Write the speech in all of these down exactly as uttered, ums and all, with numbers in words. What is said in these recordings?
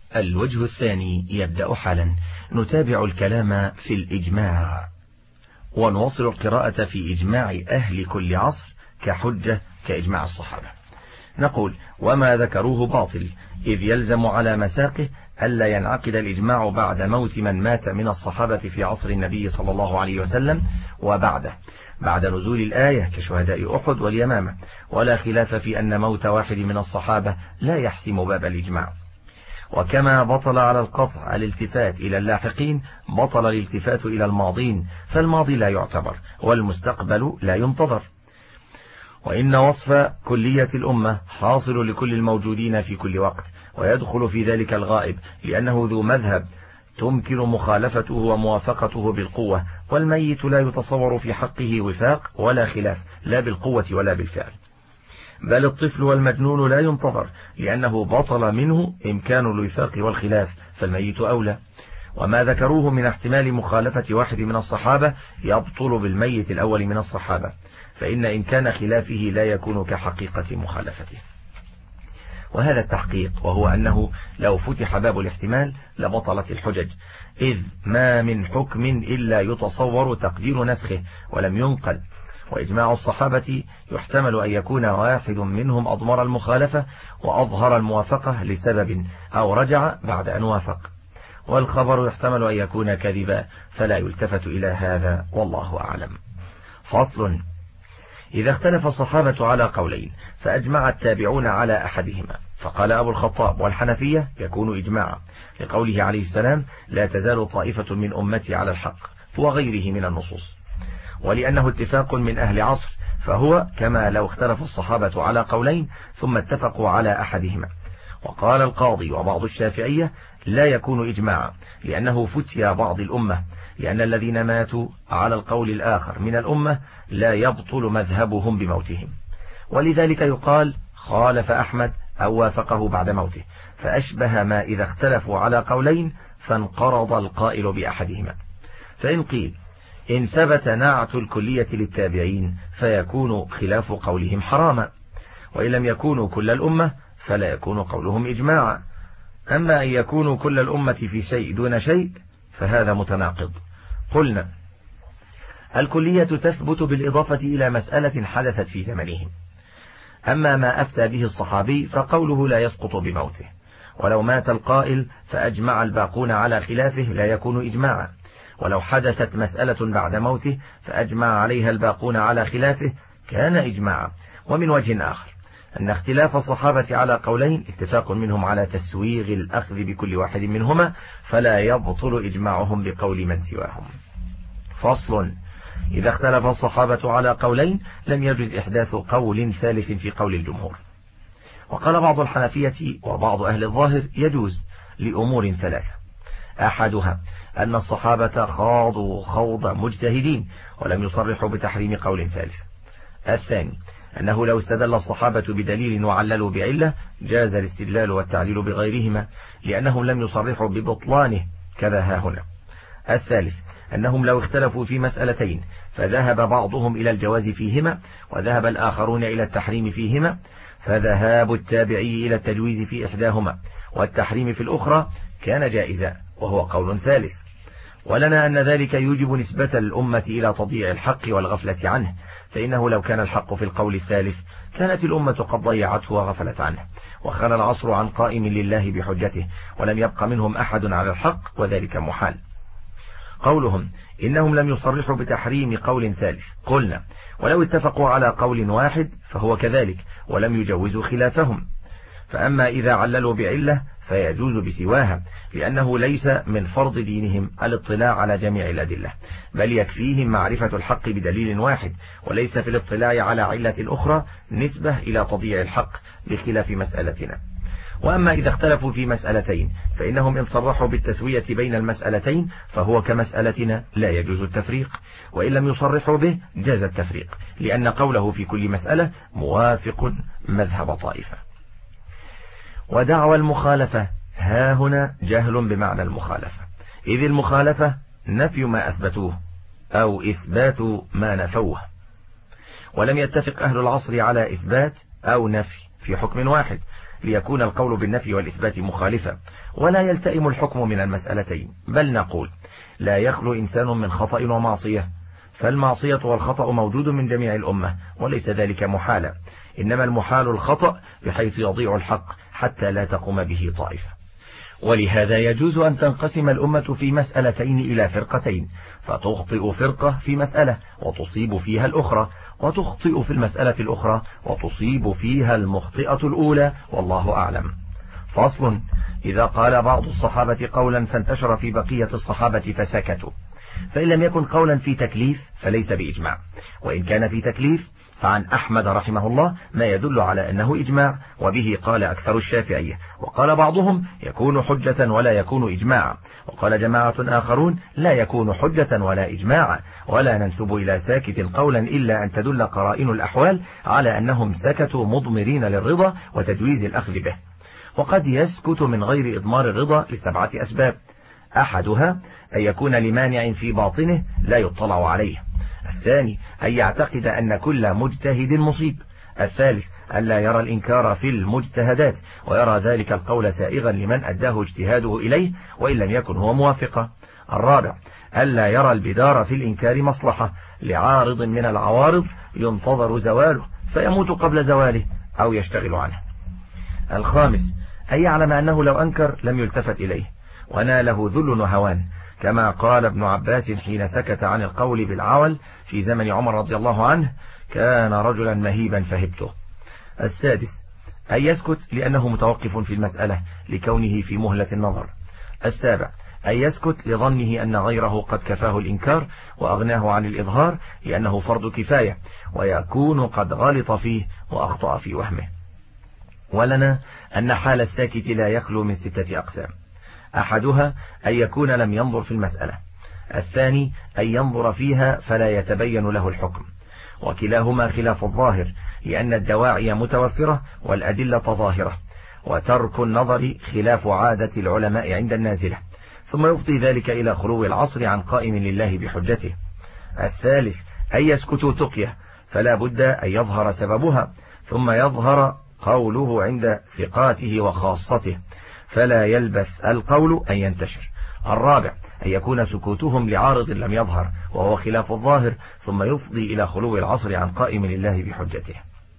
الوجه الثاني يبدأ حالا. نتابع الكلام في الإجماع ونواصل القراءة في إجماع أهل كل عصر كحجة كإجماع الصحابة. نقول: وما ذكروه باطل، إذ يلزم على مساقه ألا ينعقد الإجماع بعد موت من مات من الصحابة في عصر النبي صلى الله عليه وسلم وبعده بعد نزول الآية كشهداء أحد واليمامة، ولا خلاف في أن موت واحد من الصحابة لا يحسم باب الإجماع. وكما بطل على القطع الالتفات إلى اللاحقين، بطل الالتفات إلى الماضين، فالماضي لا يعتبر والمستقبل لا ينتظر. وإن وصف كلية الأمة حاصل لكل الموجودين في كل وقت، ويدخل في ذلك الغائب لأنه ذو مذهب تمكن مخالفته وموافقته بالقوة، والميت لا يتصور في حقه وفاق ولا خلاف، لا بالقوة ولا بالفعل. بل الطفل والمجنون لا ينتظر لأنه بطل منه إمكان الوفاق والخلاف، فالميت أولى. وما ذكروه من احتمال مخالفة واحد من الصحابة يبطل بالميت الأول من الصحابة، فإن إمكان خلافه لا يكون كحقيقة مخالفته. وهذا التحقيق، وهو أنه لو فتح باب الاحتمال لبطلت الحجج، إذ ما من حكم إلا يتصور تقدير نسخه ولم ينقل. وإجماع الصحابة يحتمل أن يكون واحد منهم أضمر المخالفة وأظهر الموافقة لسبب، أو رجع بعد أن وافق، والخبر يحتمل أن يكون كذبا، فلا يلتفت إلى هذا والله أعلم. فصل: إذا اختلف الصحابة على قولين فأجمع التابعون على أحدهما، فقال أبو الخطاب: والحنفية يكون إجماعا، لقوله عليه السلام: لا تزال طائفة من أمتي على الحق، وغيره من النصوص. ولأنه اتفاق من أهل عصر، فهو كما لو اختلف الصحابة على قولين ثم اتفقوا على أحدهما. وقال القاضي وبعض الشافعية: لا يكون إجماعا، لأنه فتيا بعض الأمة، لأن الذين ماتوا على القول الآخر من الأمة لا يبطل مذهبهم بموتهم. ولذلك يقال: خالف أحمد أو وافقه بعد موته، فأشبه ما إذا اختلفوا على قولين فانقرض القائل بأحدهما. فإن قيل إن ثبت نعت الكلية للتابعين فيكون خلاف قولهم حراما، وإن لم يكونوا كل الأمة فلا يكون قولهم إجماعا. أما أن يكونوا كل الأمة في شيء دون شيء فهذا متناقض. قلنا: الكلية تثبت بالإضافة إلى مسألة حدثت في زمنهم. أما ما أفتى به الصحابي فقوله لا يسقط بموته، ولو مات القائل فأجمع الباقون على خلافه لا يكون إجماعا. ولو حدثت مسألة بعد موته فأجمع عليها الباقون على خلافه كان إجماعا. ومن وجه آخر أن اختلاف الصحابة على قولين اتفاق منهم على تسويغ الأخذ بكل واحد منهما، فلا يبطل إجماعهم بقول من سواهم. فصل: إذا اختلف الصحابة على قولين لم يجوز إحداث قول ثالث في قول الجمهور. وقال بعض الحنفية وبعض أهل الظاهر يجوز لأمور ثلاثة: أحدها أن الصحابة خاضوا خوض مجتهدين ولم يصرحوا بتحريم قول ثالث. الثاني أنه لو استدل الصحابة بدليل وعللوا بعلة جاز الاستدلال والتعليل بغيرهما، لأنهم لم يصرحوا ببطلانه، كذا ها هنا. الثالث أنهم لو اختلفوا في مسألتين فذهب بعضهم إلى الجواز فيهما وذهب الآخرون إلى التحريم فيهما، فذهاب التابعي إلى التجويز في إحداهما والتحريم في الأخرى كان جائزا، وهو قول ثالث. ولنا أن ذلك يوجب نسبة الأمة إلى تضييع الحق والغفلة عنه، فإنه لو كان الحق في القول الثالث كانت الأمة قد ضيعته وغفلت عنه، وخلى العصر عن قائم لله بحجته، ولم يبق منهم أحد على الحق، وذلك محال. قولهم إنهم لم يصرحوا بتحريم قول ثالث، قلنا: ولو اتفقوا على قول واحد فهو كذلك ولم يجوزوا خلافهم. فأما إذا عللوا بعلة فيجوز بسواها، لأنه ليس من فرض دينهم الاطلاع على جميع الأدلة، بل يكفيهم معرفة الحق بدليل واحد، وليس في الاطلاع على علة أخرى نسبة إلى تضييع الحق بخلاف مسألتنا. وأما إذا اختلفوا في مسألتين فإنهم إن صرحوا بالتسوية بين المسألتين فهو كمسألتنا لا يجوز التفريق، وإن لم يصرحوا به جاز التفريق، لأن قوله في كل مسألة موافق مذهب طائفة. ودعوى المخالفة ها هنا جهل بمعنى المخالفة، إذ المخالفة نفي ما أثبتوه أو إثبات ما نفوه، ولم يتفق أهل العصر على إثبات أو نفي في حكم واحد، ليكون القول بالنفي والإثبات مخالفا، ولا يلتئم الحكم من المسألتين، بل نقول لا يخلو إنسان من خطأ ومعصية، فالمعصية والخطأ موجود من جميع الأمة، وليس ذلك محالا، إنما المحال الخطأ بحيث يضيع الحق حتى لا تقوم به طائفة. ولهذا يجوز أن تنقسم الأمة في مسألتين إلى فرقتين، فتخطئ فرقة في مسألة وتصيب فيها الأخرى، وتخطئ في المسألة الأخرى وتصيب فيها المخطئة الأولى، والله أعلم. فصل: إذا قال بعض الصحابة قولا فانتشر في بقية الصحابة فسكتوا، فإن لم يكن قولا في تكليف فليس بإجماع، وإن كان في تكليف فعن أحمد رحمه الله ما يدل على أنه إجماع، وبه قال أكثر الشافعية، وقال بعضهم يكون حجة ولا يكون إجماعا، وقال جماعة آخرون لا يكون حجة ولا إجماعا، ولا ننسب إلى ساكت قولا إلا أن تدل قرائن الأحوال على أنهم سكتوا مضمرين للرضا وتجويز الأخذ به. وقد يسكت من غير إضمار الرضا لسبعة أسباب: أحدها أن يكون لمانع في باطنه لا يطلع عليه، الثاني أن يعتقد أن كل مجتهد مصيب، الثالث أن لا يرى الإنكار في المجتهدات ويرى ذلك القول سائغا لمن أداه اجتهاده إليه وإن لم يكن هو موافقا، الرابع أن لا يرى البدار في الإنكار مصلحة لعارض من العوارض ينتظر زواله فيموت قبل زواله أو يشتغل عنه، الخامس أن يعلم أنه لو أنكر لم يلتفت إليه وناله ذل وهوان، كما قال ابن عباس حين سكت عن القول بالعول في زمن عمر رضي الله عنه: كان رجلا مهيبا فهبته. السادس أن يسكت لأنه متوقف في المسألة لكونه في مهلة النظر. السابع أن يسكت لظنه أن غيره قد كفاه الإنكار وأغناه عن الإظهار لأنه فرض كفاية، ويكون قد غلط فيه وأخطأ في وهمه. ولنا أن حال الساكت لا يخلو من ستة أقسام: أحدها أن يكون لم ينظر في المسألة، الثاني أن ينظر فيها فلا يتبين له الحكم، وكلاهما خلاف الظاهر لأن الدواعي متوفرة والأدلة ظاهرة، وترك النظر خلاف عادة العلماء عند النازلة، ثم يفضي ذلك إلى خلو العصر عن قائم لله بحجته. الثالث أن يسكتوا تقية فلا بد أن يظهر سببها ثم يظهر قوله عند ثقاته وخاصته فلا يلبث القول أن ينتشر. الرابع أن يكون سكوتهم لعارض لم يظهر وهو خلاف الظاهر ثم يفضي إلى خلو العصر عن قائم لله بحجته.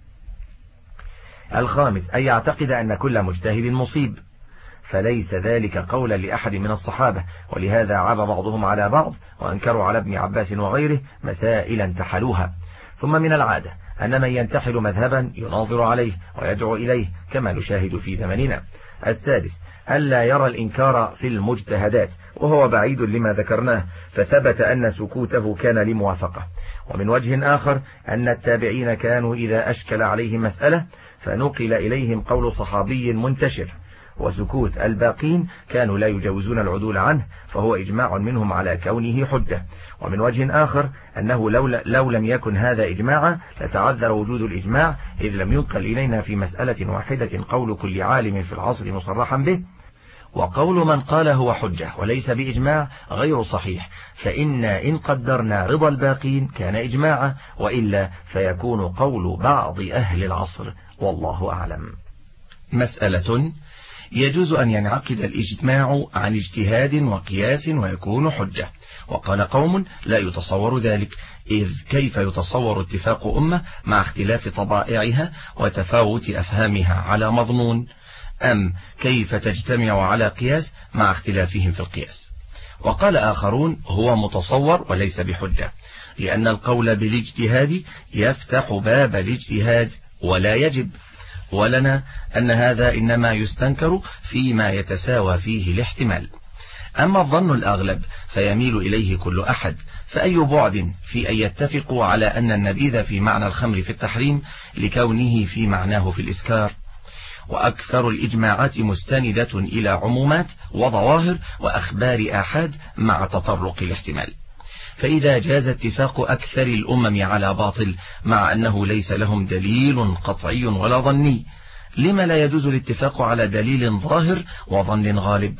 الخامس أن يعتقد أن كل مجتهد مصيب، فليس ذلك قولا لأحد من الصحابة، ولهذا عاب بعضهم على بعض وأنكروا على ابن عباس وغيره مسائل انتحلوها. ثم من العادة أن من ينتحل مذهبا يناظر عليه ويدعو إليه كما نشاهد في زمننا. السادس ألا يرى الإنكار في المجتهدات وهو بعيد لما ذكرناه، فثبت أن سكوته كان لموافقة. ومن وجه آخر أن التابعين كانوا إذا أشكل عليهم مسألة فنقل إليهم قول صحابي منتشر، وسكوت الباقين كانوا لا يجوزون العدول عنه، فهو إجماع منهم على كونه حجة. ومن وجه آخر أنه لو, لو لم يكن هذا إجماعا لتعذر وجود الإجماع، إذ لم ينقل إلينا في مسألة واحدة قول كل عالم في العصر مصرحا به، وقول من قال هو حجة وليس بإجماع غير صحيح، فإن إن قدرنا رضا الباقين كان إجماعا، وإلا فيكون قول بعض أهل العصر، والله أعلم. مسألة: يجوز أن ينعقد الإجماع عن اجتهاد وقياس ويكون حجة، وقال قوم لا يتصور ذلك، إذ كيف يتصور اتفاق أمة مع اختلاف طبائعها وتفاوت أفهامها على مظنون، أم كيف تجتمع على قياس مع اختلافهم في القياس؟ وقال آخرون هو متصور وليس بحجة، لأن القول بالاجتهاد يفتح باب الاجتهاد ولا يجب. ولنا أن هذا إنما يستنكر فيما يتساوى فيه الاحتمال، أما الظن الأغلب فيميل إليه كل أحد، فأي بعد في أن يتفقوا على أن النبيذ في معنى الخمر في التحريم لكونه في معناه في الإسكار. وأكثر الإجماعات مستندة إلى عمومات وظواهر وأخبار آحاد مع تطرق الاحتمال، فإذا جاز اتفاق أكثر الأمم على باطل مع أنه ليس لهم دليل قطعي ولا ظني، لما لا يجوز الاتفاق على دليل ظاهر وظن غالب؟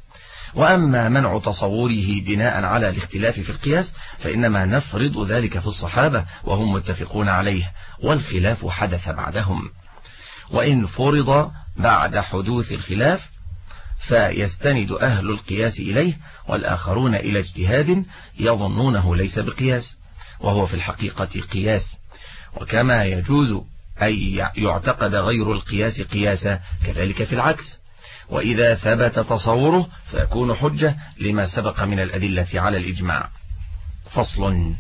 وأما منع تصوره بناء على الاختلاف في القياس فإنما نفرض ذلك في الصحابة وهم متفقون عليه، والخلاف حدث بعدهم. وإن فرض بعد حدوث الخلاف فيستند أهل القياس إليه والآخرون إلى اجتهاد يظنونه ليس بقياس وهو في الحقيقة قياس. وكما يجوز أن يعتقد غير القياس قياسا كذلك في العكس، وإذا ثبت تصوره فيكون حجة لما سبق من الأدلة على الإجماع. فصل.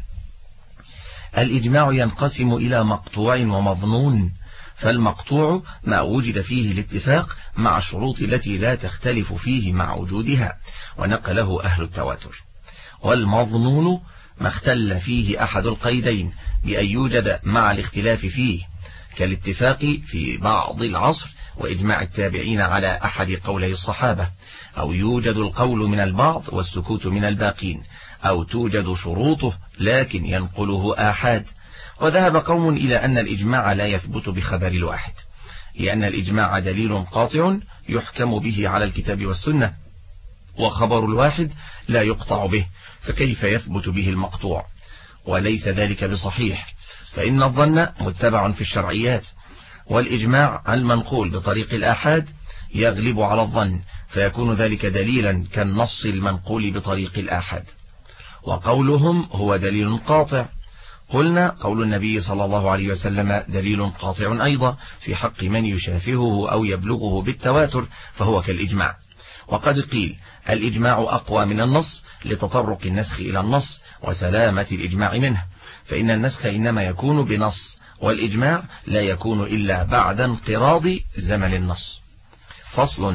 الإجماع ينقسم إلى مقطوع ومظنون، فالمقطوع ما وجد فيه الاتفاق مع الشروط التي لا تختلف فيه مع وجودها ونقله أهل التواتر، والمظنون ما اختل فيه أحد القيدين بأن يوجد مع الاختلاف فيه كالاتفاق في بعض العصر وإجماع التابعين على أحد قولي الصحابة، أو يوجد القول من البعض والسكوت من الباقين، أو توجد شروطه لكن ينقله آحاد. وذهب قوم إلى أن الإجماع لا يثبت بخبر الواحد، لأن الإجماع دليل قاطع يحكم به على الكتاب والسنة، وخبر الواحد لا يقطع به، فكيف يثبت به المقطوع؟ وليس ذلك بصحيح، فإن الظن متبع في الشرعيات، والإجماع المنقول بطريق الآحاد يغلب على الظن، فيكون ذلك دليلا كالنص المنقول بطريق الآحاد. وقولهم هو دليل قاطع. قلنا قول النبي صلى الله عليه وسلم دليل قاطع أيضا في حق من يشافهه أو يبلغه بالتواتر، فهو كالإجماع. وقد قيل الإجماع أقوى من النص لتطرق النسخ إلى النص وسلامة الإجماع منه، فإن النسخ إنما يكون بنص، والإجماع لا يكون إلا بعد انقراض زمن النص. فصل.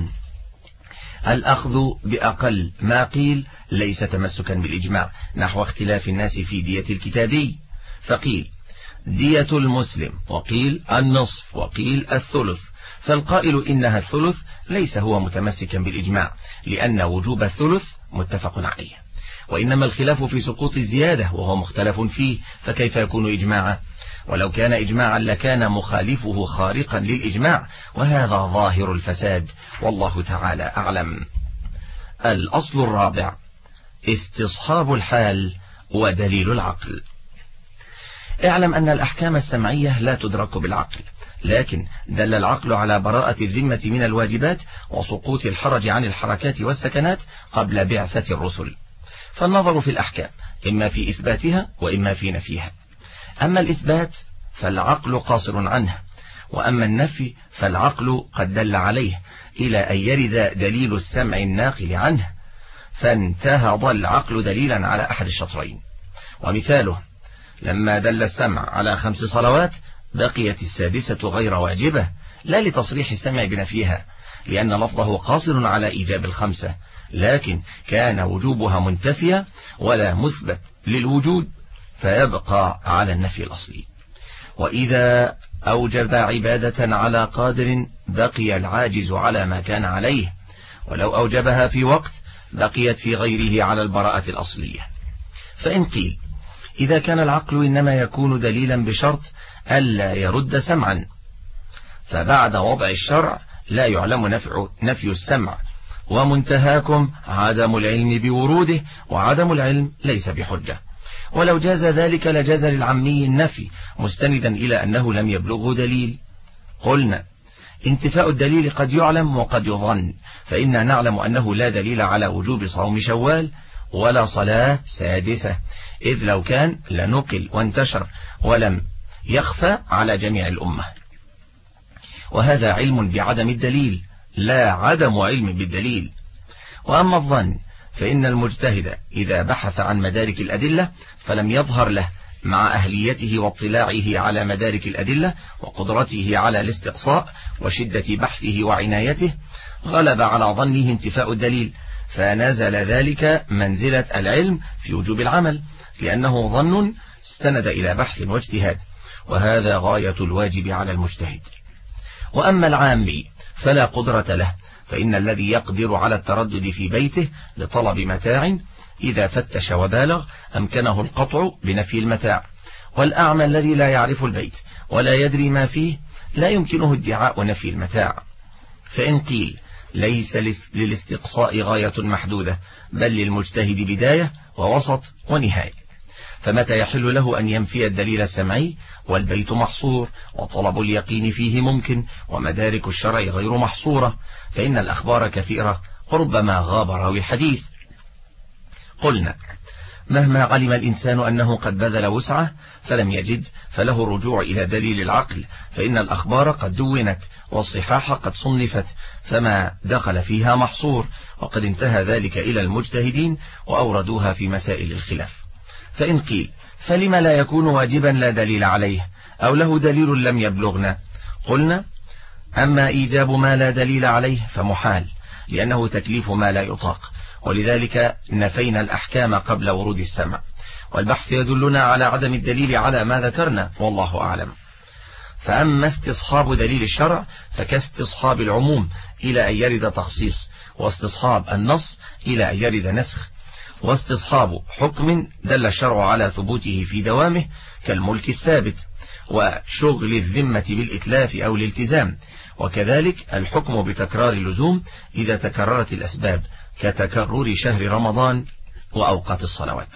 الأخذ بأقل ما قيل ليس تمسكا بالإجماع، نحو اختلاف الناس في دية الكتابي، فقيل دية المسلم، وقيل النصف، وقيل الثلث، فالقائل إنها الثلث ليس هو متمسكا بالإجماع، لأن وجوب الثلث متفق عليه، وإنما الخلاف في سقوط الزيادة وهو مختلف فيه، فكيف يكون إجماعا؟ ولو كان إجماعا لكان مخالفه خارقا للإجماع، وهذا ظاهر الفساد، والله تعالى أعلم. الأصل الرابع استصحاب الحال ودليل العقل. اعلم أن الأحكام السمعية لا تدرك بالعقل، لكن دل العقل على براءة الذمة من الواجبات وسقوط الحرج عن الحركات والسكنات قبل بعثة الرسل، فالنظر في الأحكام إما في إثباتها وإما في نفيها. أما الإثبات فالعقل قاصر عنه، وأما النفي فالعقل قد دل عليه إلى أن يرد دليل السمع الناقل عنه، فانتهض العقل دليلا على أحد الشطرين. ومثاله لما دل السمع على خمس صلوات بقيت السادسة غير واجبة، لا لتصريح السمع بنفيها، لأن لفظه قاصر على إيجاب الخمسة، لكن كان وجوبها منتفيا ولا مثبت للوجود، فيبقى على النفي الأصلي. وإذا أوجب عبادة على قادر بقي العاجز على ما كان عليه، ولو أوجبها في وقت بقيت في غيره على البراءة الأصلية. فإن قيل إذا كان العقل إنما يكون دليلا بشرط ألا يرد سمعا، فبعد وضع الشرع لا يعلم نفع نفي السمع، ومنتهاكم عدم العلم بوروده، وعدم العلم ليس بحجة. ولو جاز ذلك لجاز للعمي النفي مستندا إلى أنه لم يبلغه دليل. قلنا انتفاء الدليل قد يعلم وقد يظن، فإنا نعلم أنه لا دليل على وجوب صوم شوال ولا صلاة سادسة، إذ لو كان لنقل وانتشر ولم يخفى على جميع الأمة، وهذا علم بعدم الدليل لا عدم علم بالدليل. وأما الظن فإن المجتهد إذا بحث عن مدارك الأدلة فلم يظهر له مع أهليته واطلاعه على مدارك الأدلة وقدرته على الاستقصاء وشدة بحثه وعنايته، غلب على ظنه انتفاء الدليل، فنزل ذلك منزلة العلم في وجوب العمل، لأنه ظن استند إلى بحث واجتهاد، وهذا غاية الواجب على المجتهد. وأما العامي فلا قدرة له، فإن الذي يقدر على التردد في بيته لطلب متاع إذا فتش وبالغ أمكنه القطع بنفي المتاع، والأعمى الذي لا يعرف البيت ولا يدري ما فيه لا يمكنه ادعاء نفي المتاع. فإن قيل ليس للاستقصاء غاية محدودة، بل للمجتهد بداية ووسط ونهاية، فمتى يحل له أن ينفي الدليل السمعي؟ والبيت محصور، وطلب اليقين فيه ممكن، ومدارك الشرع غير محصورة، فإن الأخبار كثيرة وربما غاب راوي الحديث. قلنا: مهما علم الإنسان أنه قد بذل وسعه فلم يجد، فله الرجوع إلى دليل العقل، فإن الأخبار قد دونت والصحاح قد صنفت، فما دخل فيها محصور، وقد انتهى ذلك إلى المجتهدين وأوردوها في مسائل الخلاف. فإن قيل: فلم لا يكون واجبا لا دليل عليه، أو له دليل لم يبلغنا؟ قلنا: أما إيجاب ما لا دليل عليه فمحال، لأنه تكليف ما لا يطاق، ولذلك نفينا الأحكام قبل ورود السمع، والبحث يدلنا على عدم الدليل على ما ذكرنا، والله أعلم. فأما استصحاب دليل الشرع فكاستصحاب العموم إلى أن يرد تخصيص، واستصحاب النص إلى أن يرد نسخ، واستصحاب حكم دل الشرع على ثبوته في دوامه كالملك الثابت، وشغل الذمة بالإتلاف أو الالتزام، وكذلك الحكم بتكرار اللزوم إذا تكررت الأسباب كتكرر شهر رمضان وأوقات الصلوات.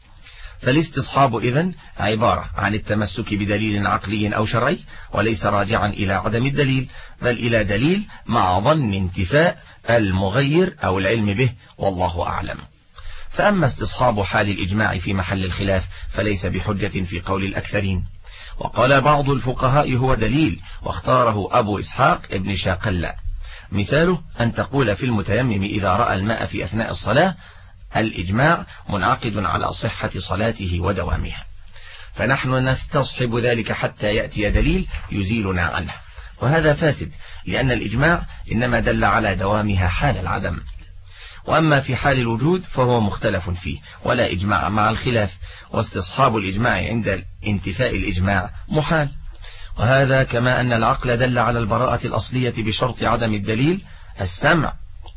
فالاستصحاب إذن عبارة عن التمسك بدليل عقلي أو شرعي، وليس راجعا إلى عدم الدليل، بل إلى دليل مع ظن انتفاء المغير أو العلم به، والله أعلم. فأما استصحاب حال الإجماع في محل الخلاف فليس بحجة في قول الأكثرين، وقال بعض الفقهاء هو دليل، واختاره أبو إسحاق ابن شاقلة. مثاله أن تقول في المتيمم إذا رأى الماء في أثناء الصلاة: الإجماع منعقد على صحة صلاته ودوامها. فنحن نستصحب ذلك حتى يأتي دليل يزيلنا عنه، وهذا فاسد، لأن الإجماع إنما دل على دوامها حال العدم. وأما في حال الوجود فهو مختلف فيه، ولا إجماع مع الخلاف، واستصحاب الإجماع عند انتفاء الإجماع محال. وهذا كما أن العقل دل على البراءة الأصلية بشرط عدم الدليل السمع،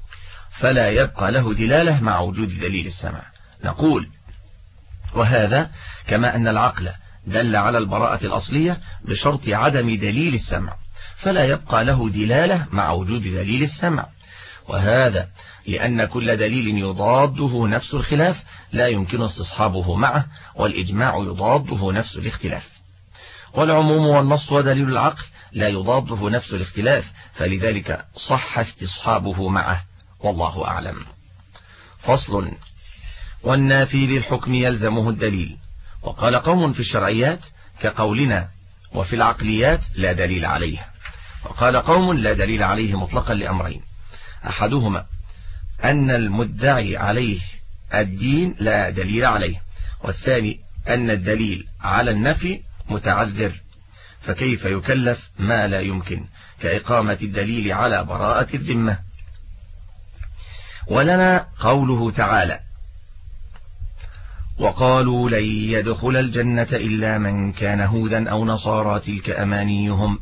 فلا يبقى له دلالة مع وجود دليل السمع. نقول: وهذا كما أن العقل دل على البراءة الأصلية بشرط عدم دليل السمع، فلا يبقى له دلالة مع وجود دليل السمع. وهذا لأن كل دليل يضاده نفس الخلاف لا يمكن استصحابه معه، والإجماع يضاده نفس الاختلاف. والعموم والنص ودليل العقل لا يضاده نفس الاختلاف، فلذلك صح استصحابه معه، والله أعلم. فصل: والنافي للحكم يلزمه الدليل. وقال قوم في الشرعيات كقولنا وفي العقليات لا دليل عليه. وقال قوم لا دليل عليه مطلقا لأمرين: أحدهما أن المدعي عليه الدين لا دليل عليه، والثاني أن الدليل على النفي متعذر، فكيف يكلف ما لا يمكن، كإقامة الدليل على براءة الذمة. ولنا قوله تعالى: وقالوا لن يدخل الجنة إلا من كان هودا أو نصارى تلك أمانيهم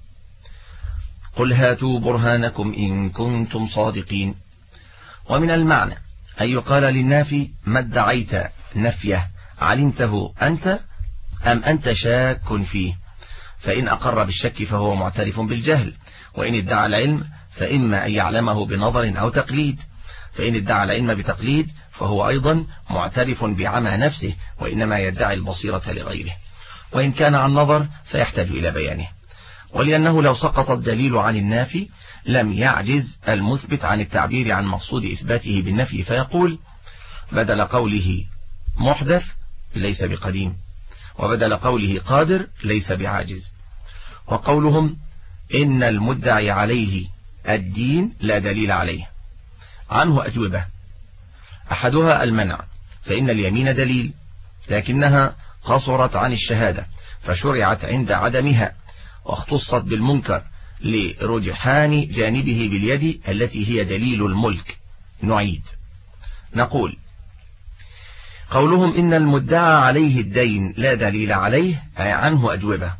قل هاتوا برهانكم إن كنتم صادقين. ومن المعنى أن يقال للنافي: ما ادعيت نفيه علمته أنت أم أنت شاك فيه؟ فإن أقر بالشك فهو معترف بالجهل، وإن ادعى العلم فإما أن يعلمه بنظر أو تقليد، فإن ادعى العلم بتقليد فهو أيضا معترف بعمى نفسه، وإنما يدعي البصيرة لغيره، وإن كان عن نظر فيحتاج إلى بيانه. ولأنه لو سقط الدليل عن النافي لم يعجز المثبت عن التعبير عن مقصود إثباته بالنفي، فيقول بدل قوله محدث ليس بقديم، وبدل قوله قادر ليس بعاجز. وقولهم إن المدعي عليه الدين لا دليل عليه عنه أجوبة: أحدها المنع، فإن اليمين دليل، لكنها قصرت عن الشهادة فشرعت عند عدمها، واختصت بالمنكر لرجحان جانبه باليد التي هي دليل الملك. نعيد نقول: قولهم إن المدعى عليه الدين لا دليل عليه عنه أجوبة: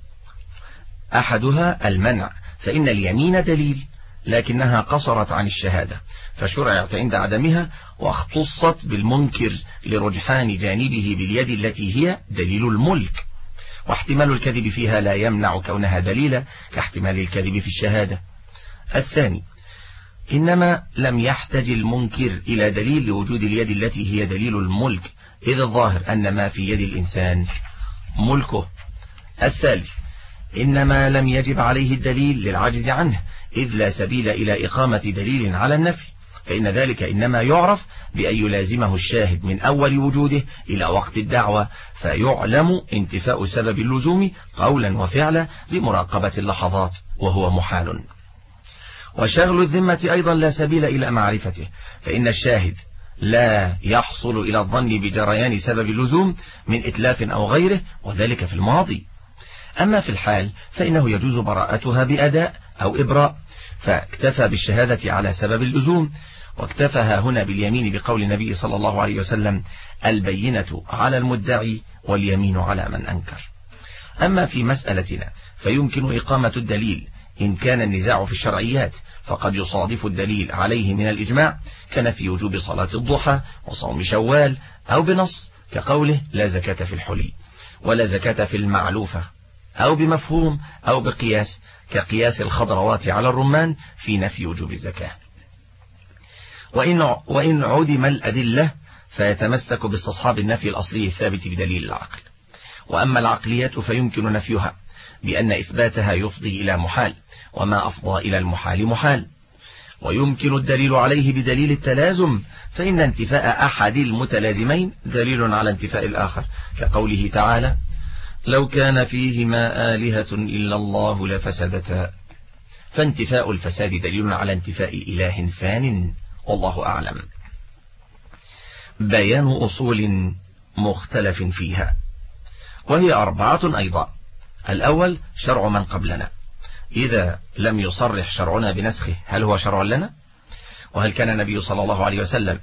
أحدها المنع، فإن اليمين دليل، لكنها قصرت عن الشهادة فشرعت عند عدمها، واختصت بالمنكر لرجحان جانبه باليد التي هي دليل الملك، واحتمال الكذب فيها لا يمنع كونها دليلة كاحتمال الكذب في الشهادة. الثاني: إنما لم يحتج المنكر إلى دليل لوجود اليد التي هي دليل الملك، إذ الظاهر أن ما في يد الإنسان ملكه. الثالث إنما لم يجب عليه الدليل للعجز عنه، إذ لا سبيل إلى إقامة دليل على النفي، فإن ذلك إنما يعرف بأن يلازمه الشاهد من أول وجوده إلى وقت الدعوة، فيعلم انتفاء سبب اللزوم قولا وفعلا بمراقبة اللحظات، وهو محال. وشغل الذمة أيضا لا سبيل إلى معرفته، فإن الشاهد لا يحصل إلى الظن بجريان سبب اللزوم من إتلاف أو غيره، وذلك في الماضي. أما في الحال فإنه يجوز براءتها بأداء أو إبراء، فاكتفى بالشهادة على سبب اللزوم، واكتفها هنا باليمين بقول النبي صلى الله عليه وسلم: البينة على المدعي واليمين على من أنكر. أما في مسألتنا فيمكن إقامة الدليل إن كان النزاع في الشرعيات، فقد يصادف الدليل عليه من الإجماع، كان في وجوب صلاة الضحى وصوم شوال، أو بنص كقوله: لا زكاة في الحلي ولا زكاة في المعلوفة، أو بمفهوم أو بقياس كقياس الخضروات على الرمان في نفي وجوب الزكاة. وإن, وإن عدم الأدلة فيتمسك باستصحاب النفي الأصلي الثابت بدليل العقل. وأما العقليات فيمكن نفيها بأن إثباتها يفضي إلى محال، وما أفضى إلى المحال محال. ويمكن الدليل عليه بدليل التلازم، فإن انتفاء أحد المتلازمين دليل على انتفاء الآخر، كقوله تعالى: لو كان فيهما آلهة إلا الله لفسدتا، فانتفاء الفساد دليل على انتفاء إله ثان، والله أعلم. بيان أصول مختلف فيها، وهي أربعة أيضا. الأول شرع من قبلنا، إذا لم يصرح شرعنا بنسخه هل هو شرع لنا؟ وهل كان النبي صلى الله عليه وسلم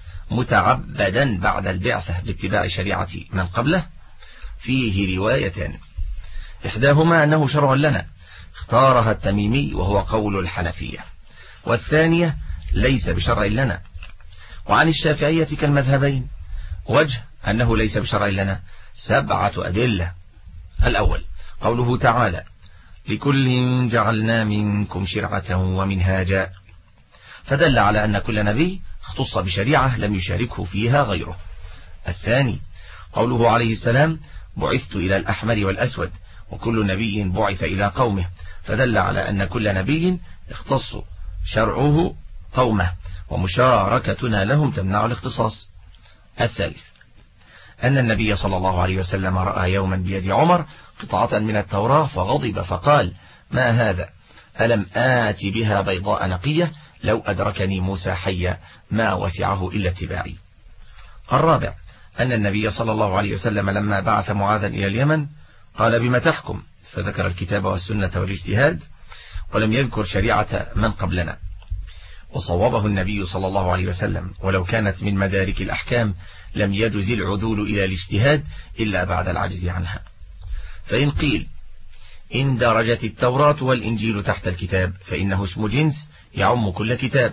متعبدا بعد البعثة باتباع شريعة من قبله؟ فيه روايتان، إحداهما أنه شرع لنا اختارها التميمي وهو قول الحنفية، والثانية ليس بشرع لنا. وعن الشافعية كالمذهبين وجه أنه ليس بشرع لنا سبعة أدلة. الأول قوله تعالى: لكل جعلنا منكم شرعة ومنهاجا، فدل على أن كل نبي اختص بشريعة لم يشاركه فيها غيره. الثاني قوله عليه السلام: بعثت إلى الأحمر والأسود، وكل نبي بعث إلى قومه، فدل على أن كل نبي اختص شرعه قومه، ومشاركتنا لهم تمنع الاختصاص. الثالث أن النبي صلى الله عليه وسلم رأى يوما بيد عمر قطعة من التوراة فغضب فقال: ما هذا؟ ألم آت بها بيضاء نقية؟ لو أدركني موسى حيا ما وسعه إلا اتباعي. الرابع أن النبي صلى الله عليه وسلم لما بعث معاذا إلى اليمن قال: بما تحكم؟ فذكر الكتاب والسنة والاجتهاد، ولم يذكر شريعة من قبلنا. وصوابه النبي صلى الله عليه وسلم: ولو كانت من مدارك الأحكام لم يجز العدول إلى الاجتهاد إلا بعد العجز عنها. فإن قيل إن درجت التوراة والإنجيل تحت الكتاب فإنه اسم جنس يعم كل كتاب،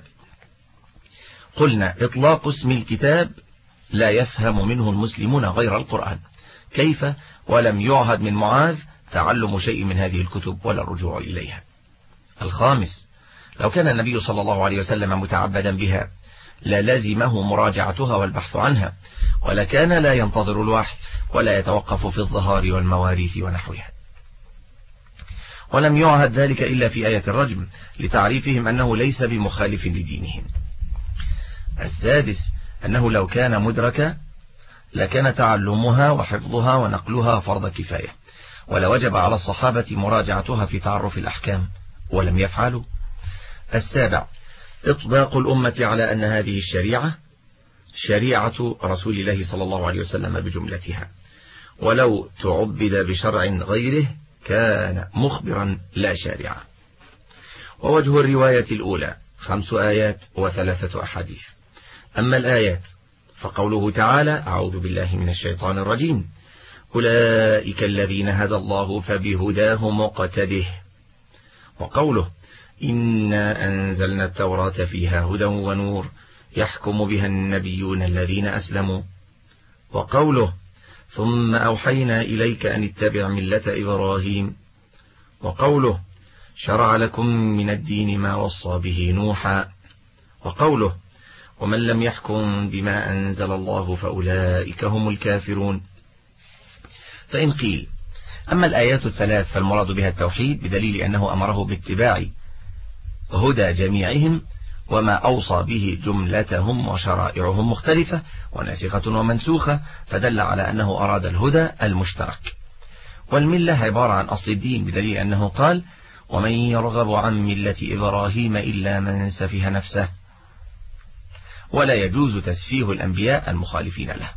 قلنا: إطلاق اسم الكتاب لا يفهم منه المسلمون غير القرآن، كيف ولم يعهد من معاذ تعلم شيء من هذه الكتب ولا الرجوع إليها. الخامس لو كان النبي صلى الله عليه وسلم متعبدا بها للازمه مراجعتها والبحث عنها، ولكان لا ينتظر الوحي ولا يتوقف في الظهار والمواريث ونحوها. ولم يعهد ذلك إلا في آية الرجم لتعريفهم أنه ليس بمخالف لدينهم. السادس أنه لو كان مدركا لكان تعلمها وحفظها ونقلها فرض كفاية، ولوجب على الصحابة مراجعتها في تعرف الأحكام، ولم يفعلوا. السابع إطباق الأمة على أن هذه الشريعة شريعة رسول الله صلى الله عليه وسلم بجملتها، ولو تعبد بشرع غيره كان مخبرا لا شارعا. ووجه الرواية الأولى خمس آيات وثلاثة أحاديث. أما الآيات فقوله تعالى: أعوذ بالله من الشيطان الرجيم، أولئك الذين هدى الله فبهداه مقتده. وقوله: إنا أنزلنا التوراة فيها هدى ونور يحكم بها النبيون الذين أسلموا. وقوله: ثم أوحينا إليك أن اتبع ملة إبراهيم. وقوله: شرع لكم من الدين ما وصى به نوحا. وقوله ومن لم يحكم بما أنزل الله فأولئك هم الكافرون. فإن قيل أما الآيات الثلاث فالمراد بها التوحيد بدليل أنه أمره باتباع هدى جميعهم وما أوصى به جملتهم وشرائعهم مختلفة وناسخة ومنسوخة، فدل على أنه أراد الهدى المشترك. والملة عبارة عن أصل الدين بدليل أنه قال ومن يرغب عن ملة إبراهيم إلا من سفه نفسه، ولا يجوز تسفيه الأنبياء المخالفين له.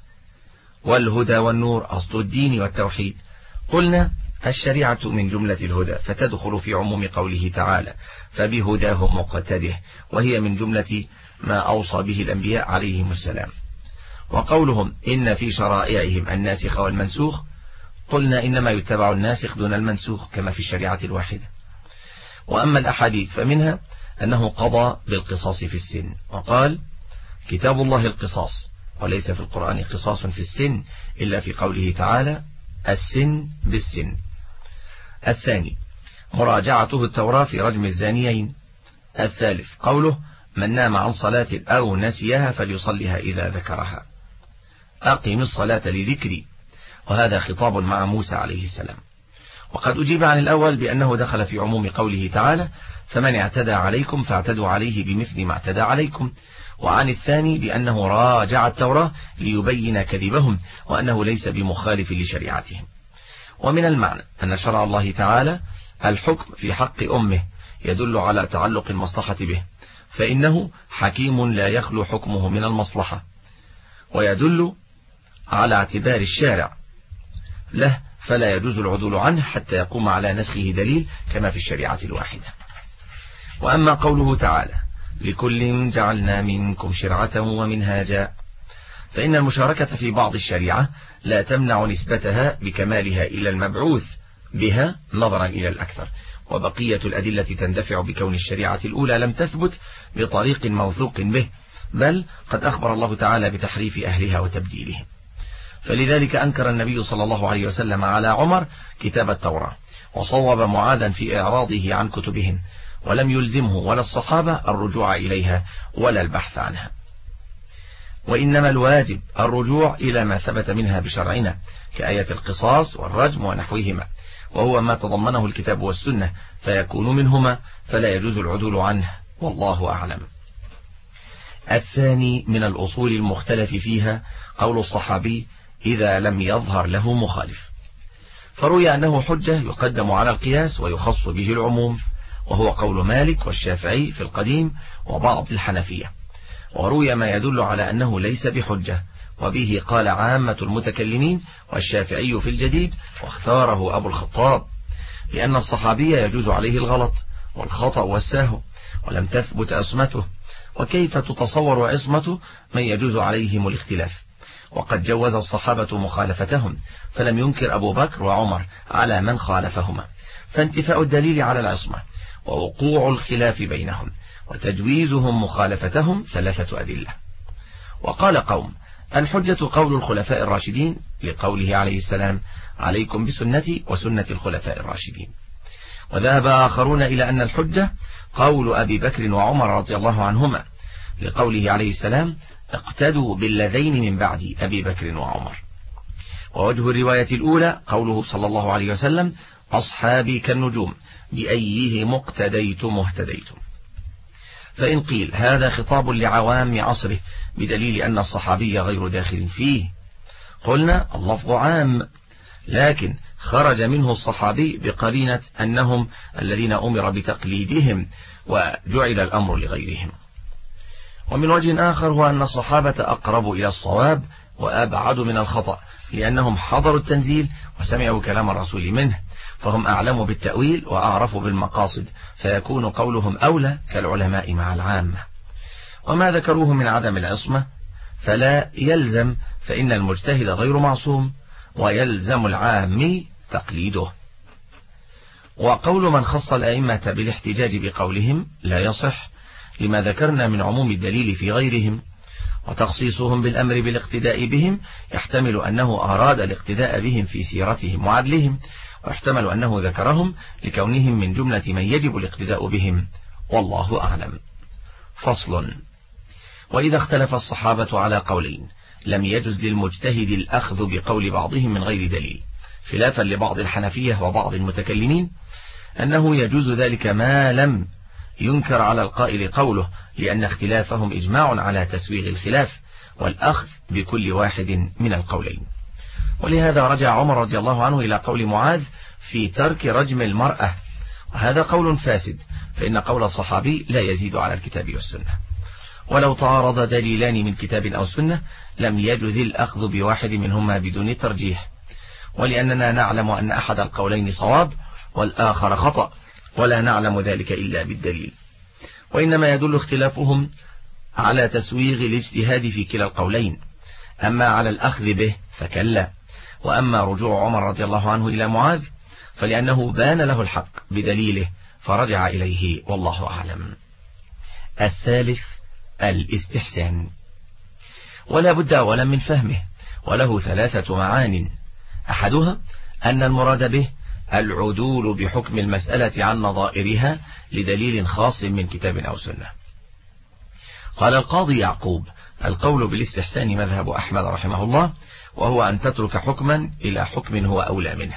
والهدى والنور أصل الدين والتوحيد. قلنا الشريعة من جملة الهدى فتدخل في عموم قوله تعالى فبهداه مقتده، وهي من جملة ما أوصى به الأنبياء عليهم السلام. وقولهم إن في شرائعهم الناسخ والمنسوخ، قلنا إنما يتبع الناسخ دون المنسوخ كما في الشريعة الواحدة. وأما الأحاديث فمنها أنه قضى بالقصاص في السن، وقال كتاب الله القصاص، وليس في القرآن قصاص في السن إلا في قوله تعالى السن بالسن. الثاني مراجعته التوراة في رجم الزانيين. الثالث قوله من نام عن صلاة أو نسيها فليصلها إذا ذكرها. أقم الصلاة لذكري، وهذا خطاب مع موسى عليه السلام. وقد أجيب عن الأول بأنه دخل في عموم قوله تعالى فمن اعتدى عليكم فاعتدوا عليه بمثل ما اعتدى عليكم، وعن الثاني بأنه راجع التوراة ليبين كذبهم وأنه ليس بمخالف لشريعتهم. ومن المعنى أن شرع الله تعالى الحكم في حق أمه يدل على تعلق المصلحة به، فإنه حكيم لا يخلو حكمه من المصلحة، ويدل على اعتبار الشارع له فلا يجوز العدول عنه حتى يقوم على نسخه دليل كما في الشريعة الواحدة. وأما قوله تعالى لكل جعلنا منكم شرعة ومنهاجا، فإن المشاركة في بعض الشريعة لا تمنع نسبتها بكمالها إلى المبعوث بها نظرا إلى الأكثر، وبقية الأدلة تندفع بكون الشريعة الأولى لم تثبت بطريق موثوق به، بل قد أخبر الله تعالى بتحريف أهلها وتبديلهم. فلذلك أنكر النبي صلى الله عليه وسلم على عمر كتاب التوراة، وصوب معاذا في إعراضه عن كتبهم، ولم يلزمه ولا الصحابة الرجوع إليها ولا البحث عنها. وإنما الواجب الرجوع إلى ما ثبت منها بشرعنا كآية القصاص والرجم ونحوهما، وهو ما تضمنه الكتاب والسنة فيكون منهما، فلا يجوز العدول عنه، والله أعلم. الثاني من الأصول المختلف فيها قول الصحابي إذا لم يظهر له مخالف، فروي أنه حجة يقدم على القياس ويخص به العموم، وهو قول مالك والشافعي في القديم وبعض الحنفية. وروي ما يدل على أنه ليس بحجة، وبه قال عامة المتكلمين والشافعي في الجديد، واختاره أبو الخطاب، لأن الصحابي يجوز عليه الغلط والخطأ والسهو ولم تثبت عصمته، وكيف تتصور عصمة من يجوز عليهم الاختلاف؟ وقد جوز الصحابة مخالفتهم، فلم ينكر أبو بكر وعمر على من خالفهما، فانتفاء الدليل على العصمة ووقوع الخلاف بينهم وتجويزهم مخالفتهم ثلاثة أدلة. وقال قوم الحجة قول الخلفاء الراشدين لقوله عليه السلام عليكم بسنتي وسنة الخلفاء الراشدين. وذهب آخرون إلى أن الحجة قول أبي بكر وعمر رضي الله عنهما لقوله عليه السلام اقتدوا بالذين من بعد أبي بكر وعمر. ووجه الرواية الأولى قوله صلى الله عليه وسلم أصحابي كالنجوم بأيهم اقتديتم اهتديتم. فإن قيل هذا خطاب لعوام عصره بدليل أن الصحابي غير داخل فيه، قلنا اللفظ عام، لكن خرج منه الصحابي بقرينة أنهم الذين أمر بتقليدهم وجعل الأمر لغيرهم. ومن وجه آخر هو أن الصحابة أقرب إلى الصواب وأبعد من الخطأ، لأنهم حضروا التنزيل وسمعوا كلام الرسول منه، فهم أعلم بالتأويل وأعرف بالمقاصد، فيكون قولهم أولى كالعلماء مع العامة. وما ذكروه من عدم العصمة فلا يلزم، فإن المجتهد غير معصوم، ويلزم العامي تقليده. وقول من خص الأئمة بالاحتجاج بقولهم لا يصح، لما ذكرنا من عموم الدليل في غيرهم، وتخصيصهم بالأمر بالاقتداء بهم يحتمل أنه أراد الاقتداء بهم في سيرتهم وعدلهم، ويحتمل أنه ذكرهم لكونهم من جملة من يجب الاقتداء بهم، والله أعلم. فصل. وإذا اختلف الصحابة على قولين لم يجز للمجتهد الأخذ بقول بعضهم من غير دليل، خلافا لبعض الحنفية وبعض المتكلمين أنه يجوز ذلك ما لم ينكر على القائل قوله، لأن اختلافهم إجماع على تسويغ الخلاف والأخذ بكل واحد من القولين. ولهذا رجع عمر رضي الله عنه إلى قول معاذ في ترك رجم المرأة، وهذا قول فاسد، فإن قول الصحابي لا يزيد على الكتاب والسنة. ولو تعارض دليلان من كتاب أو سنة لم يجز الأخذ بواحد منهما بدون ترجيح، ولأننا نعلم أن أحد القولين صواب والآخر خطأ، ولا نعلم ذلك إلا بالدليل. وإنما يدل اختلافهم على تسويغ الاجتهاد في كلا القولين، أما على الأخذ به فكلا. وأما رجوع عمر رضي الله عنه إلى معاذ فلأنه بان له الحق بدليله فرجع إليه، والله أعلم. الثالث الاستحسان، ولا بد أولا من فهمه، وله ثلاثة معان. أحدها أن المراد به العدول بحكم المسألة عن نظائرها لدليل خاص من كتاب أو سنة. قال القاضي يعقوب: القول بالاستحسان مذهب أحمد رحمه الله، وهو أن تترك حكما إلى حكم هو أولى منه،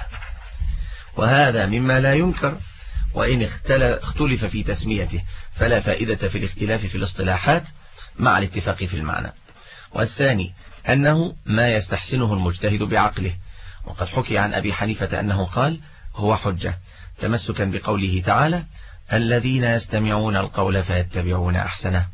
وهذا مما لا ينكر، وإن اختلف في تسميته فلا فائدة في الاختلاف في الاصطلاحات مع الاتفاق في المعنى. والثاني أنه ما يستحسنه المجتهد بعقله، وقد حكي عن أبي حنيفة أنه قال: هو حجة، تمسكا بقوله تعالى: الذين يستمعون القول فيتبعون أحسنه،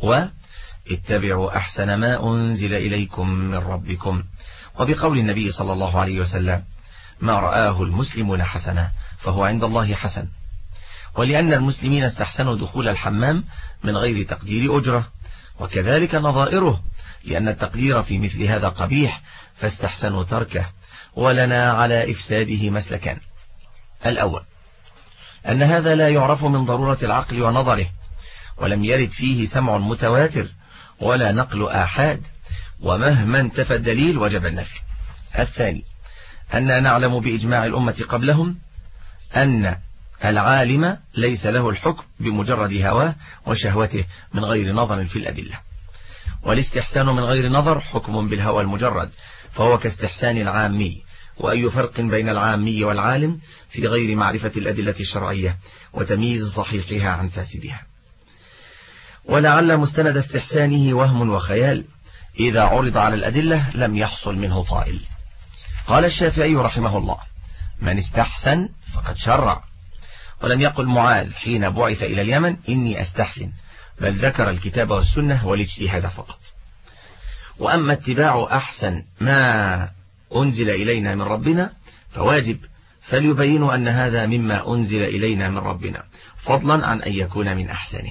واتبعوا أحسن ما أنزل إليكم من ربكم، وبقول النبي صلى الله عليه وسلم: ما رآه المسلمون حسنا فهو عند الله حسن. ولأن المسلمين استحسنوا دخول الحمام من غير تقدير أجرة، وكذلك نظائره، لأن التقدير في مثل هذا قبيح فاستحسنوا تركه. ولنا على إفساده مسلكان: الأول أن هذا لا يعرف من ضرورة العقل ونظره، ولم يرد فيه سمع متواتر ولا نقل آحاد، ومهما انتفى الدليل وجب النفي. الثاني أننا نعلم بإجماع الأمة قبلهم أن العالم ليس له الحكم بمجرد هواه وشهوته من غير نظر في الأدلة، والاستحسان من غير نظر حكم بالهوى المجرد، فهو كاستحسان العامي. وأي فرق بين العامي والعالم في غير معرفة الأدلة الشرعية وتمييز صحيحها عن فاسدها. ولعل مستند استحسانه وهم وخيال، إذا عرض على الأدلة لم يحصل منه طائل. قال الشافعي رحمه الله: من استحسن فقد شرع. ولم يقل معاذ حين بعث إلى اليمن: إني أستحسن، بل ذكر الكتاب والسنة والاجتهاد فقط. وأما اتباع أحسن ما أنزل إلينا من ربنا فواجب، فليبينوا أن هذا مما أنزل إلينا من ربنا، فضلا عن أن يكون من أحسنه.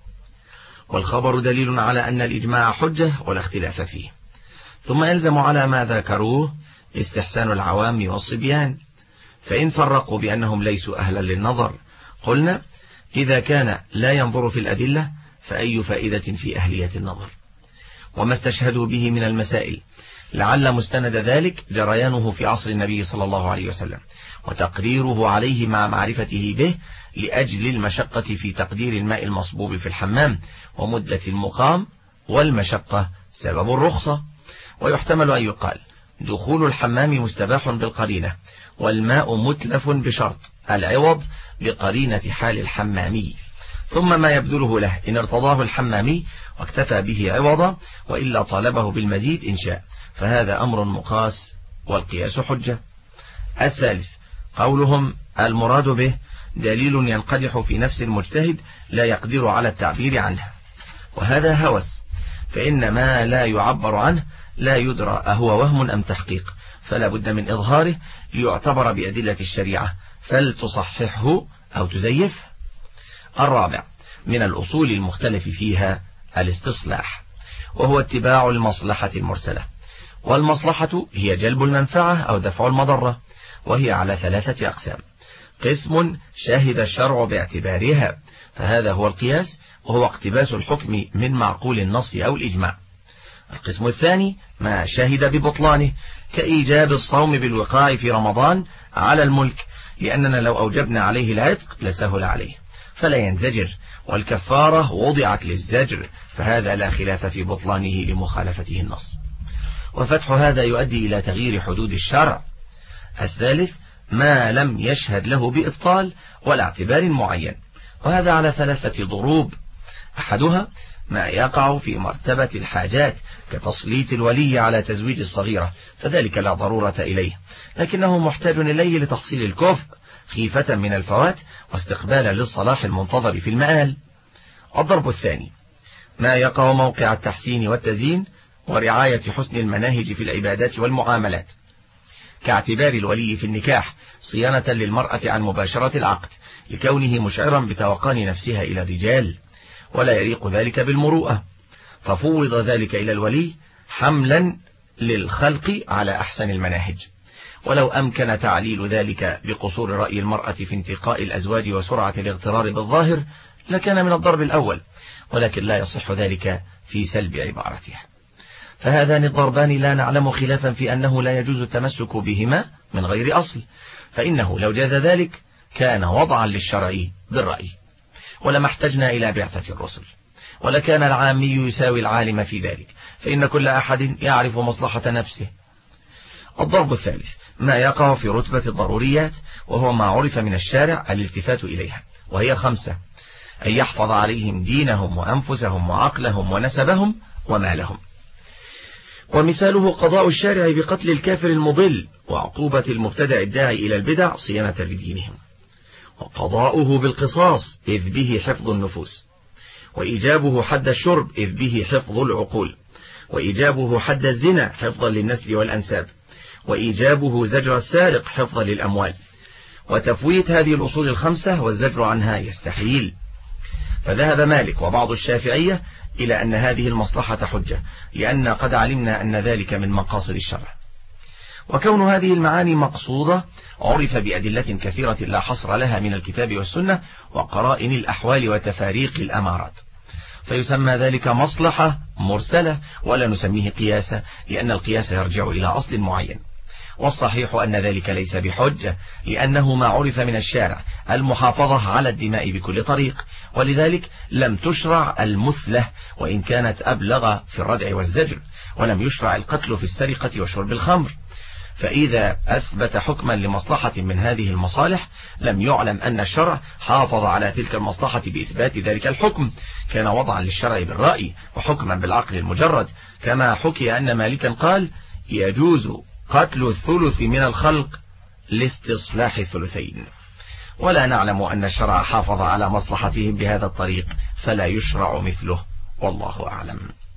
والخبر دليل على أن الإجماع حجة ولا اختلاف فيه. ثم يلزم على ما ذكروه استحسان العوام والصبيان، فإن فرقوا بأنهم ليسوا أهلا للنظر قلنا: إذا كان لا ينظر في الأدلة فأي فائدة في أهلية النظر؟ وما استشهدوا به من المسائل لعل مستند ذلك جريانه في عصر النبي صلى الله عليه وسلم، وتقريره عليه مع معرفته به لأجل المشقة في تقدير الماء المصبوب في الحمام ومدة المقام، والمشقة سبب الرخصة. ويحتمل أن يقال: دخول الحمام مستباح بالقرينة، والماء متلف بشرط العوض بقرينة حال الحمامي، ثم ما يبذله له إن ارتضاه الحمامي واكتفى به عوضا، وإلا طالبه بالمزيد إن شاء، فهذا أمر مقاس، والقياس حجة. الثالث قولهم: المراد به دليل ينقدح في نفس المجتهد لا يقدر على التعبير عنه، وهذا هوس، فإن ما لا يعبر عنه لا يدرى أهو وهم أم تحقيق، فلا بد من إظهاره ليعتبر بأدلة الشريعة، فلتصححه أو تزيفه. الرابع من الأصول المختلف فيها الاستصلاح، وهو اتباع المصلحة المرسلة. والمصلحة هي جلب المنفعة أو دفع المضرة، وهي على ثلاثة أقسام: قسم شهد الشرع باعتبارها، فهذا هو القياس، وهو اقتباس الحكم من معقول النص أو الإجماع. القسم الثاني ما شهد ببطلانه، كإيجاب الصوم بالوقاع في رمضان على الملك، لأننا لو أوجبنا عليه العتق لسهل عليه، فلا ينزجر، والكفارة وضعت للزجر، فهذا لا خلاف في بطلانه لمخالفته النص. وفتح هذا يؤدي إلى تغيير حدود الشرع. الثالث ما لم يشهد له بإبطال ولا اعتبار معين، وهذا على ثلاثة ضروب. أحدها ما يقع في مرتبة الحاجات كتسليط الولي على تزويج الصغيرة، فذلك لا ضرورة إليه، لكنه محتاج إليه لتحصيل الكفء خيفة من الفوات واستقبالا للصلاح المنتظر في المآل. الضرب الثاني ما يقع موقع التحسين والتزيين ورعاية حسن المناهج في العبادات والمعاملات، كاعتبار الولي في النكاح صيانة للمرأة عن مباشرة العقد لكونه مشعرا بتوقان نفسها إلى الرجال، ولا يليق ذلك بالمروءة، ففوض ذلك إلى الولي حملا للخلق على أحسن المناهج. ولو أمكن تعليل ذلك بقصور رأي المرأة في انتقاء الأزواج وسرعة الاغترار بالظاهر لكان من الضرب الأول، ولكن لا يصح ذلك في سلب عبارتها. فهذان الضربان لا نعلم خلافا في أنه لا يجوز التمسك بهما من غير أصل، فإنه لو جاز ذلك كان وضعا للشرع بالرأي، ولما احتجنا إلى بعثة الرسل، ولكان العامي يساوي العالم في ذلك، فإن كل أحد يعرف مصلحة نفسه. الضرب الثالث ما يقع في رتبة الضروريات، وهو ما عرف من الشارع الالتفات إليها، وهي خمسة: أن يحفظ عليهم دينهم وأنفسهم وعقلهم ونسبهم ومالهم. ومثاله قضاء الشارع بقتل الكافر المضل، وعقوبة المبتدع الداعي إلى البدع صيانة لدينهم، وقضاؤه بالقصاص إذ به حفظ النفوس، وإيجابه حد الشرب إذ به حفظ العقول، وإيجابه حد الزنا حفظا للنسل والأنساب، وإيجابه زجر السارق حفظا للأموال. وتفويت هذه الأصول الخمسة والزجر عنها يستحيل. فذهب مالك وبعض الشافعية إلى أن هذه المصلحة حجة، لأن قد علمنا أن ذلك من مقاصد الشرع. وكون هذه المعاني مقصودة عرف بأدلة كثيرة لا حصر لها من الكتاب والسنة وقرائن الأحوال وتفاريق الأمارات، فيسمى ذلك مصلحة مرسلة، ولا نسميه قياسا، لأن القياس يرجع إلى أصل معين. والصحيح أن ذلك ليس بحجة، لأنه ما عرف من الشارع المحافظة على الدماء بكل طريق، ولذلك لم تشرع المثلة وإن كانت أبلغ في الردع والزجر، ولم يشرع القتل في السرقة وشرب الخمر. فإذا أثبت حكما لمصلحة من هذه المصالح لم يعلم أن الشرع حافظ على تلك المصلحة بإثبات ذلك الحكم، كان وضعا للشرع بالرأي وحكما بالعقل المجرد، كما حكي أن مالكا قال: يجوز قتل الثلث من الخلق لاستصلاح الثلثين. ولا نعلم أن الشرع حافظ على مصلحتهم بهذا الطريق، فلا يشرع مثله، والله أعلم.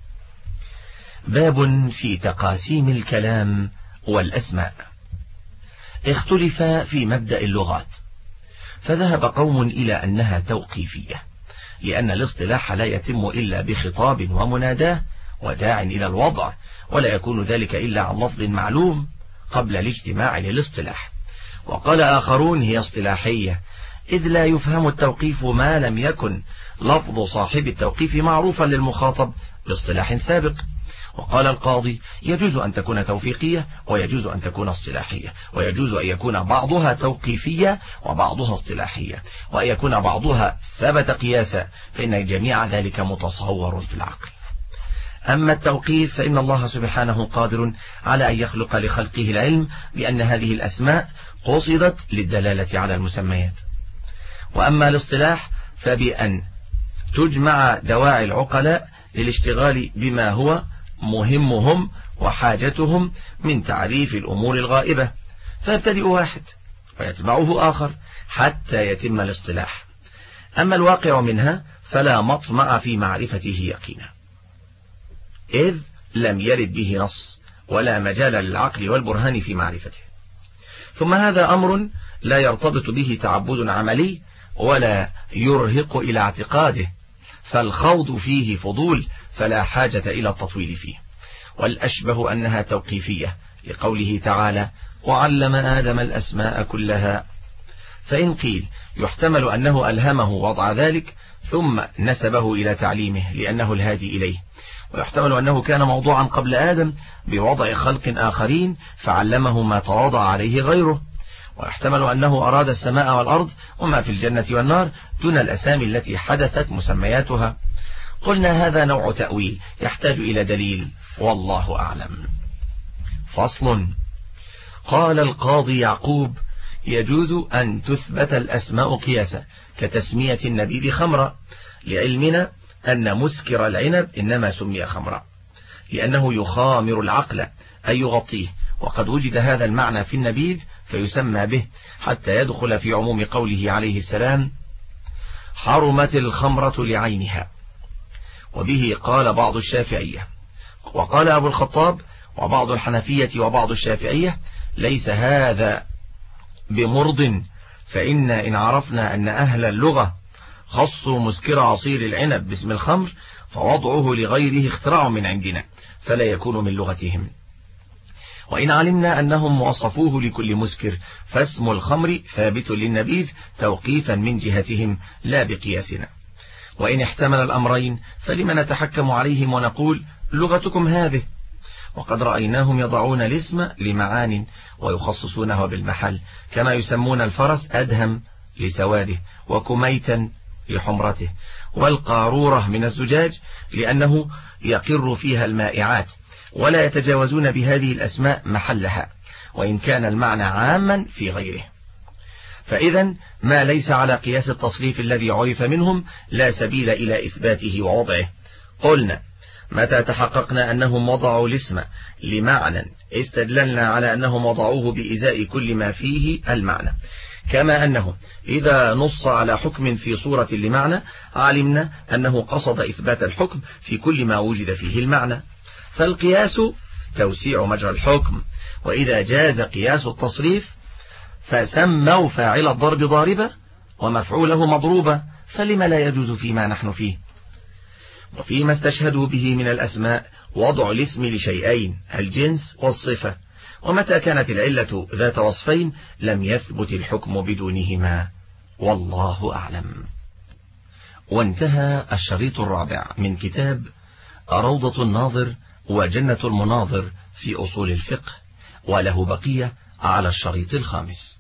باب في تقاسيم الكلام والأسماء. اختلف في مبدأ اللغات، فذهب قوم إلى أنها توقيفية، لأن الاصطلاح لا يتم إلا بخطاب ومناداه وداع إلى الوضع، ولا يكون ذلك إلا عن لفظ معلوم قبل الاجتماع للاصطلاح. وقال آخرون هي اصطلاحية، إذ لا يفهم التوقيف ما لم يكن لفظ صاحب التوقيف معروفا للمخاطب باصطلاح سابق. وقال القاضي: يجوز أن تكون توفيقية، ويجوز أن تكون اصطلاحية، ويجوز أن يكون بعضها توقيفية وبعضها اصطلاحية، وأن يكون بعضها ثبت قياسا، فإن جميع ذلك متصور في العقل. أما التوقيف فإن الله سبحانه قادر على أن يخلق لخلقه العلم بأن هذه الأسماء قصدت للدلالة على المسميات. وأما الاصطلاح فبأن تجمع دواعي العقلاء للاشتغال بما هو مهمهم وحاجتهم من تعريف الأمور الغائبة، فيبتدئ واحد ويتبعه آخر حتى يتم الاصطلاح. أما الواقع منها فلا مطمع في معرفته يقينا، إذ لم يرد به نص ولا مجال للعقل والبرهان في معرفته. ثم هذا أمر لا يرتبط به تعبد عملي ولا يرهق إلى اعتقاده، فالخوض فيه فضول، فلا حاجة إلى التطويل فيه. والأشبه أنها توقيفية لقوله تعالى: وعلم آدم الأسماء كلها. فإن قيل يحتمل أنه ألهمه وضع ذلك ثم نسبه إلى تعليمه لأنه الهادي إليه، ويحتمل أنه كان موضوعا قبل آدم بوضع خلق آخرين فعلمه ما تواضع عليه غيره، ويحتمل أنه أراد السماء والأرض وما في الجنة والنار دون الأسامي التي حدثت مسمياتها. قلنا هذا نوع تأويل يحتاج إلى دليل، والله أعلم. فصل. قال القاضي يعقوب: يجوز أن تثبت الأسماء قياسا كتسمية النبيذ خمرا، لعلمنا أن مسكر العنب إنما سمي خمرا لأنه يخامر العقل أي يغطيه، وقد وجد هذا المعنى في النبيذ فيسمى به حتى يدخل في عموم قوله عليه السلام: حرمت الخمرة لعينها. وبه قال بعض الشافعية. وقال أبو الخطاب وبعض الحنفية وبعض الشافعية: ليس هذا بمرض، فإن إن عرفنا أن أهل اللغة خصوا مسكر عصير العنب باسم الخمر فوضعه لغيره اختراع من عندنا فلا يكون من لغتهم، وإن علمنا أنهم وصفوه لكل مسكر فاسم الخمر ثابت للنبيذ توقيفا من جهتهم لا بقياسنا. وإن احتمل الأمرين فلما نتحكم عليهم ونقول لغتكم هذه، وقد رأيناهم يضعون الاسم لمعان ويخصصونه بالمحل، كما يسمون الفرس أدهم لسواده، وكميتا لحمرته، والقارورة من الزجاج لأنه يقر فيها المائعات، ولا يتجاوزون بهذه الأسماء محلها وإن كان المعنى عاما في غيره. فإذا ما ليس على قياس التصريف الذي عرف منهم لا سبيل إلى إثباته ووضعه. قلنا: متى تحققنا أنهم وضعوا الاسم لمعنى استدللنا على أنهم وضعوه بإزاء كل ما فيه المعنى، كما أنه إذا نص على حكم في صورة لمعنى علمنا أنه قصد إثبات الحكم في كل ما وجد فيه المعنى، فالقياس توسيع مجرى الحكم. وإذا جاز قياس التصريف فسموا فاعل الضرب ضاربة ومفعوله مضروبة، فلما لا يجوز فيما نحن فيه؟ وفيما استشهدوا به من الأسماء وضع الاسم لشيئين: الجنس والصفة، ومتى كانت العلة ذات وصفين لم يثبت الحكم بدونهما، والله أعلم. وانتهى الشريط الرابع من كتاب روضة الناظر وجنة المناظر في أصول الفقه، وله بقية على الشريط الخامس.